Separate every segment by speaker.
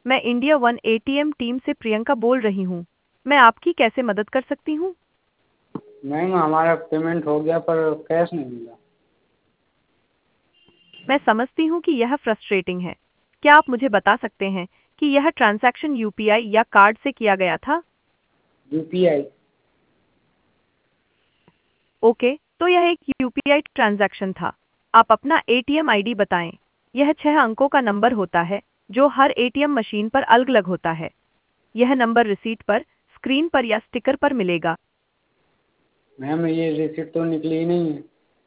Speaker 1: मैं India one ATM team से प्रियंका बोल रही हूँ। मैं आपकी कैसे मदद कर सकती हूँ?
Speaker 2: मैम हमारा पेमेंट हो गया पर कैश नहीं मिला।
Speaker 1: मैं समझती हूँ कि यह फ्रस्ट्रेटिंग है। क्या आप मुझे बता सकते हैं कि यह ट्रांजैक्शन यूपीआई या कार्ड से किया गया था?
Speaker 2: यूपीआई।
Speaker 1: ओके, तो यह एक यूपीआई ट्रांजैक्शन था। आप अपना एटीएम आईडी बताएं। यह 6 अंकों का नंबर होता है जो हर एटीएम मशीन पर अलग-अलग होता है। यह नंबर रिसीट पर, स्क्रीन पर या स्टिकर पर मिलेगा।
Speaker 2: मैम ये रिसिप्ट तो निकली ही नहीं है।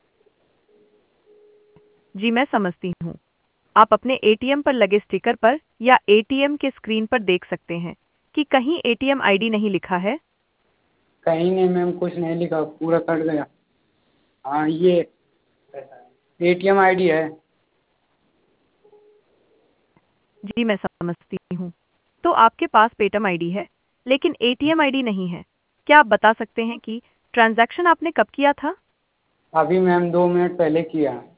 Speaker 1: जी मैं समझती हूँ। आप अपने एटीएम पर लगे स्टिकर पर या एटीएम के स्क्रीन पर देख सकते हैं कि कहीं एटीएम आईडी नहीं लिखा है।
Speaker 2: कहीं नहीं मैम, कुछ नहीं लिखा, पूरा कट गया। हाँ ये एटीएम आईडी है।
Speaker 1: जी मैं समझती हूँ। तो आपके पास पेटीएम आईडी है, लेकिन एटीएम आईडी नहीं है। क्या आप बता सकते हैं कि ट्रांजैक्शन आपने कब किया था?
Speaker 2: अभी मैम 2 मिनट पहले किया है।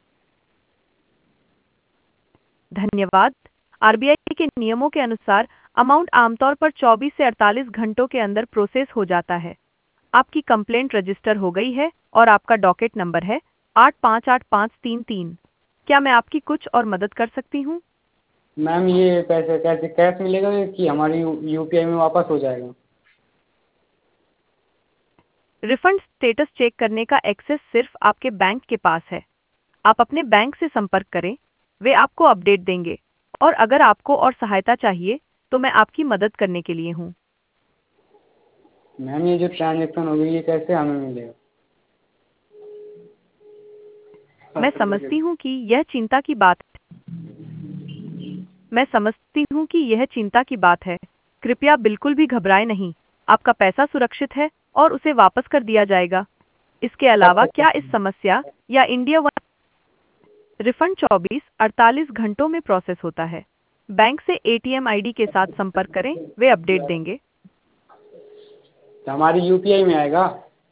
Speaker 1: धन्यवाद। आरबीआई के नियमों के अनुसार अमाउंट आमतौर पर 24 से 48 घंटों के अंदर प्रोसेस हो जाता है। आपकी कंप्लेंट रजिस्टर हो गई है और आपका डॉकेट नंबर है 858533। क्या मैं आपकी कुछ और मदद कर सकती हूँ?
Speaker 2: मैम ये पैसे कैसे कैश मिलेगा कि हमारी यूपीआई में वापस हो जाएगा?
Speaker 1: रिफंड स्टेटस चेक करने का एक्सेस सिर्फ आपके बैंक के पास है। आप अपने बैंक से संपर्क करें, वे आपको अपडेट देंगे। और अगर आपको और सहायता चाहिए, तो मैं आपकी मदद करने के लिए हूँ।
Speaker 2: मैम ये जो ट्रांजेक्शन हो गई ये कैसे हमें मिलेगा?
Speaker 1: मैं समझती हूँ कि यह चिंता की बात है। मैं समझती हूँ कि यह चिंता की बात है। कृपया बिल्कुल भी घबराएं नहीं। आपका पैसा सुरक्षित है और उसे वापस कर दिया जाएगा। इसके
Speaker 2: कब
Speaker 1: अलावा
Speaker 2: तक?
Speaker 1: क्या इस समस्या या इंडिया वन रिफंड 24-48 घंटों में प्रोसेस होता है। बैंक से एटीएम आईडी के साथ संपर्क करें, वे अपडेट देंगे।
Speaker 2: तो हमारी यूपीआई में आएगा?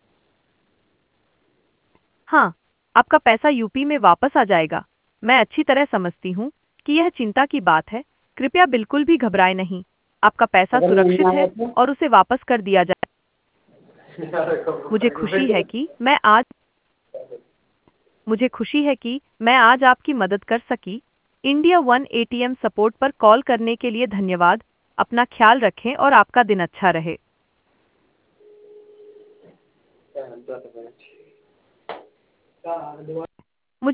Speaker 1: हाँ, आपका पैसा यूपी में वापस आ जाएगा। मैं अच्छी तरह समझती हूँ कि यह चिंता की बात है। कृपया बिल्कुल भी घबराएं नहीं। आपका पैसा
Speaker 2: अगर नहीं
Speaker 1: सुरक्षित
Speaker 2: आया
Speaker 1: है
Speaker 2: तो?
Speaker 1: और उसे वापस कर दिया जाए। मुझे खुशी है कि मैं आज मुझे खुशी है कि मैं आज आपकी मदद कर सकी। इंडिया वन एटीएम सपोर्ट पर कॉल करने के लिए धन्यवाद। अपना ख्याल रखें और आपका दिन अच्छा रहे।